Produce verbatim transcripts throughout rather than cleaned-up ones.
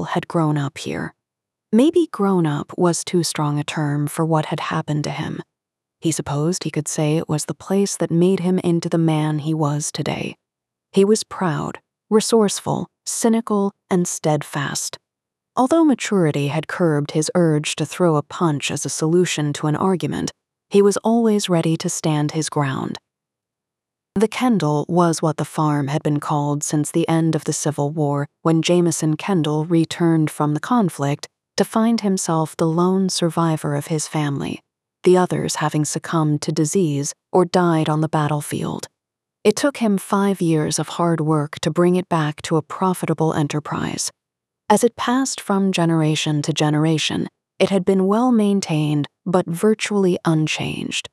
had grown up here. Maybe grown up was too strong a term for what had happened to him. He supposed he could say it was the place that made him into the man he was today. He was proud, resourceful, cynical, and steadfast. Although maturity had curbed his urge to throw a punch as a solution to an argument, he was always ready to stand his ground. The Kendall was what the farm had been called since the end of the Civil War, when Jameson Kendall returned from the conflict to find himself the lone survivor of his family, the others having succumbed to disease or died on the battlefield. It took him five years of hard work to bring it back to a profitable enterprise. As it passed from generation to generation, it had been well maintained but virtually unchanged.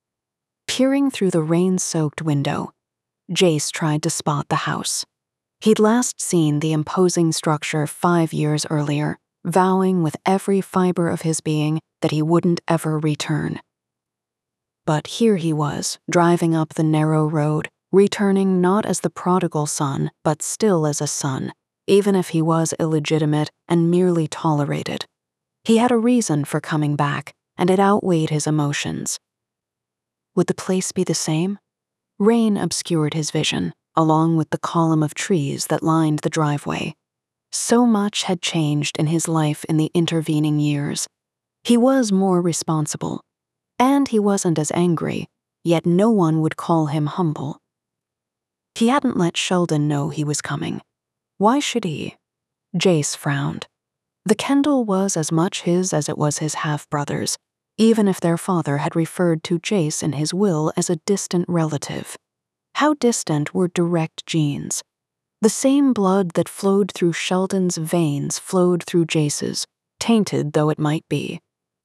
Peering through the rain-soaked window, Jace tried to spot the house. He'd last seen the imposing structure five years earlier, vowing with every fiber of his being that he wouldn't ever return. But here he was, driving up the narrow road, returning not as the prodigal son, but still as a son, even if he was illegitimate and merely tolerated. He had a reason for coming back, and it outweighed his emotions. Would the place be the same? Rain obscured his vision, along with the column of trees that lined the driveway. So much had changed in his life in the intervening years. He was more responsible, and he wasn't as angry, yet no one would call him humble. He hadn't let Sheldon know he was coming. Why should he? Jace frowned. The Kendall was as much his as it was his half-brother's, even if their father had referred to Jace in his will as a distant relative. How distant were direct genes? The same blood that flowed through Sheldon's veins flowed through Jace's, tainted though it might be.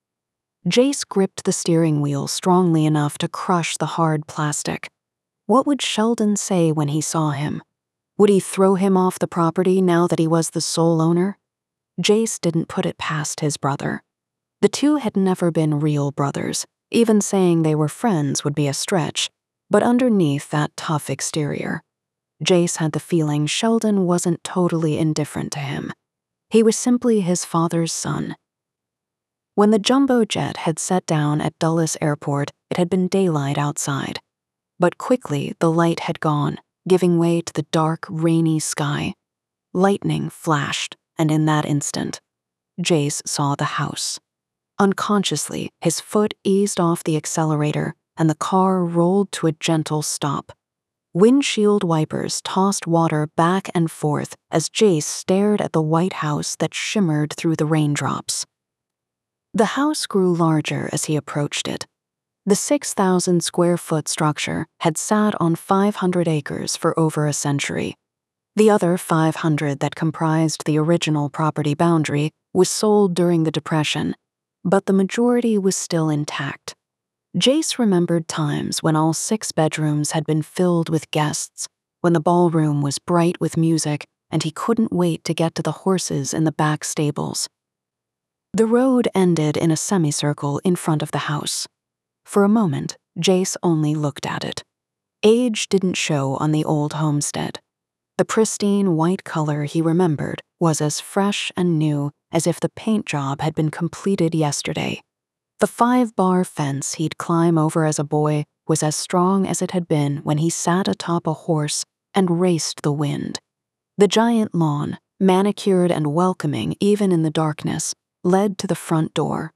Jace gripped the steering wheel strongly enough to crush the hard plastic. What would Sheldon say when he saw him? Would he throw him off the property now that he was the sole owner? Jace didn't put it past his brother. The two had never been real brothers. Even saying they were friends would be a stretch, but underneath that tough exterior, Jace had the feeling Sheldon wasn't totally indifferent to him. He was simply his father's son. When the jumbo jet had set down at Dulles Airport, it had been daylight outside. But quickly the light had gone, giving way to the dark, rainy sky. Lightning flashed, and in that instant, Jace saw the house. Unconsciously, his foot eased off the accelerator, and the car rolled to a gentle stop. Windshield wipers tossed water back and forth as Jace stared at the white house that shimmered through the raindrops. The house grew larger as he approached it. The six thousand square foot structure had sat on five hundred acres for over a century. The other five hundred that comprised the original property boundary was sold during the Depression, but the majority was still intact. Jace remembered times when all six bedrooms had been filled with guests, when the ballroom was bright with music, and he couldn't wait to get to the horses in the back stables. The road ended in a semicircle in front of the house. For a moment, Jace only looked at it. Age didn't show on the old homestead. The pristine white color he remembered was as fresh and new as if the paint job had been completed yesterday. The five-bar fence he'd climb over as a boy was as strong as it had been when he sat atop a horse and raced the wind. The giant lawn, manicured and welcoming even in the darkness, led to the front door.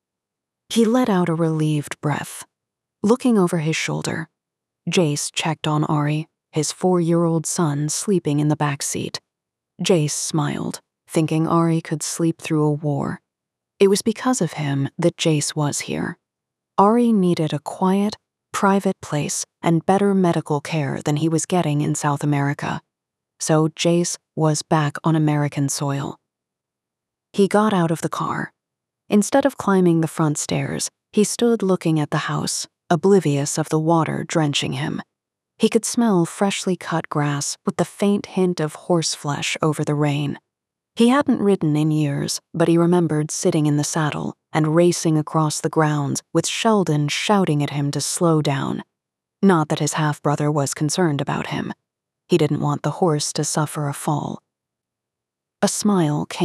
He let out a relieved breath. Looking over his shoulder, Jace checked on Ari, his four-year-old son sleeping in the back seat. Jace smiled, thinking Ari could sleep through a war. It was because of him that Jace was here. Ari needed a quiet, private place and better medical care than he was getting in South America. So Jace was back on American soil. He got out of the car. Instead of climbing the front stairs, he stood looking at the house, oblivious of the water drenching him. He could smell freshly cut grass with the faint hint of horseflesh over the rain. He hadn't ridden in years, but he remembered sitting in the saddle and racing across the grounds with Sheldon shouting at him to slow down. Not that his half-brother was concerned about him. He didn't want the horse to suffer a fall. A smile came